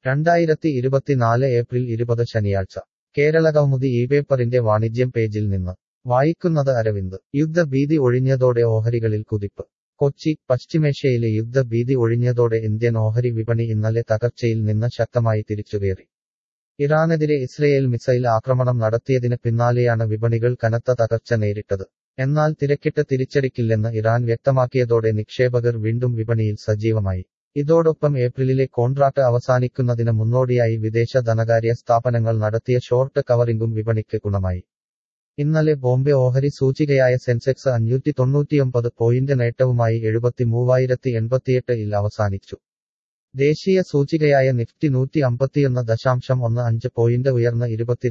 2024 April 20 ശനിയാഴ്ച കേരളകൗമുദി ഇപേപ്പറിന്റെ വാണിജ്യം പേജിൽ നിന്ന് വായിക്കുന്നത് അരവിന്ദ് യുദ്ധഭീതി ഒഴിഞ്ഞതോടെ ഓഹരികളിൽ കുതിപ്പ് കൊച്ചി പശ്ചിമേഷ്യയിലെ യുദ്ധഭീതി ഒഴിഞ്ഞതോടെ ഇന്ത്യൻ ഓഹരി വിപണി ഇന്നലെ തകർച്ചയിൽ നിന്ന് ശക്തമായി തിരിച്ചുകയറി ഇറാനെതിരെ ഇസ്രയേൽ മിസൈൽ ആക്രമണം നടത്തിയതിന് പിന്നാലെയാണ് വിപണികൾ കനത്ത തകർച്ച നേരിട്ടത് എന്നാൽ തിരക്കിട്ട് തിരിച്ചടിക്കില്ലെന്ന് ഇറാൻ വ്യക്തമാക്കിയതോടെ നിക്ഷേപകർ വീണ്ടും വിപണിയിൽ സജീവമായി ഇതോടൊപ്പം ഏപ്രിലിലെ കോൺട്രാക്ട് അവസാനിക്കുന്നതിന് മുന്നോടിയായി വിദേശ ധനകാര്യ സ്ഥാപനങ്ങൾ നടത്തിയ ഷോർട്ട് കവറിംഗും വിപണിക്ക് ഗുണമായി ഇന്നലെ ബോംബെ ഓഹരി സൂചികയായ സെൻസെക്സ് 599 പോയിന്റ് നേട്ടവുമായി 73,088 ൽ അവസാനിച്ചു ദേശീയ സൂചികയായ നിഫ്റ്റി 151.15 പോയിന്റ് ഉയർന്ന്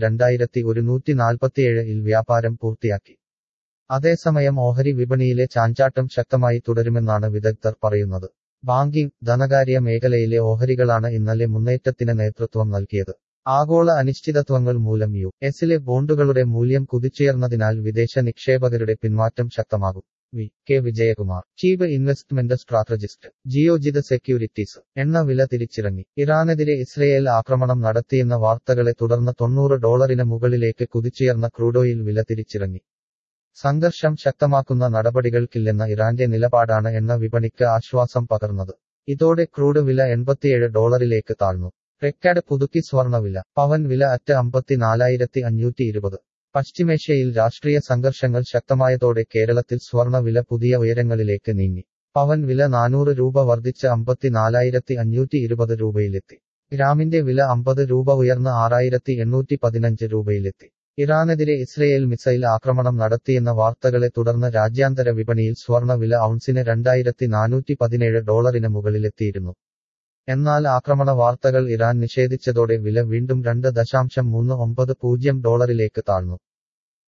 22,147 ൽ വ്യാപാരം പൂർത്തിയാക്കി അതേസമയം ഓഹരി വിപണിയിലെ ചാഞ്ചാട്ടം ശക്തമായി തുടരുമെന്നാണ് വിദഗ്ധർ പറയുന്നത് ബാങ്കിംഗ് ധനകാര്യ മേഖലയിലെ ഓഹരികളാണ് ഇന്നലെ മുന്നേറ്റത്തിന് നേതൃത്വം നൽകിയത് ആഗോള അനിശ്ചിതത്വങ്ങൾ മൂലം യു.എസിലെ ബോണ്ടുകളുടെ മൂല്യം കുതിച്ചുയർന്നതിനാൽ വിദേശ നിക്ഷേപകരുടെ പിന്മാറ്റം ശക്തമാകും K Vijayakumar chief investment strategist Geojit securities എണ്ണ വില തിരിച്ചിറങ്ങി ഇറാനെതിരെ ഇസ്രയേൽ ആക്രമണം നടത്തിയെന്ന വാർത്തകളെ തുടർന്ന് $90 മുകളിലേക്ക് കുതിച്ചുയർന്ന ക്രൂഡോയിൽ വില തിരിച്ചിറങ്ങി സംഘർഷം ശക്തമാക്കുന്ന നടപടികൾക്കില്ലെന്ന ഇറാന്റെ നിലപാടാണ് എണ്ണ വിപണിക്ക് ആശ്വാസം പകർന്നത് ഇതോടെ ക്രൂഡ് വില $84 താഴ്ന്നു റെക്കോർഡ് പുതുക്കി സ്വർണ്ണവില പവൻ വില അറ്റ് 54,520 പശ്ചിമേഷ്യയിൽ രാഷ്ട്രീയ സംഘർഷങ്ങൾ ശക്തമായതോടെ കേരളത്തിൽ സ്വർണ്ണ വില പുതിയ ഉയരങ്ങളിലേക്ക് നീങ്ങി പവൻ വില 400 രൂപ വർദ്ധിച്ച് 54,520 രൂപയിലെത്തി ഗ്രാമിന്റെ വില 50 രൂപ ഉയർന്ന് 6,815 രൂപയിലെത്തി ഇറാനെതിരെ ഇസ്രയേൽ മിസൈൽ ആക്രമണം നടത്തിയെന്ന വാർത്തകളെ തുടർന്ന് രാജ്യാന്തര വിപണിയിൽ സ്വർണ്ണ വില ഔൺസിന് $2,417 മുകളിലെത്തിയിരുന്നു എന്നാൽ ആക്രമണ വാർത്തകൾ ഇറാൻ നിഷേധിച്ചതോടെ വില വീണ്ടും $2.390 താഴ്ന്നു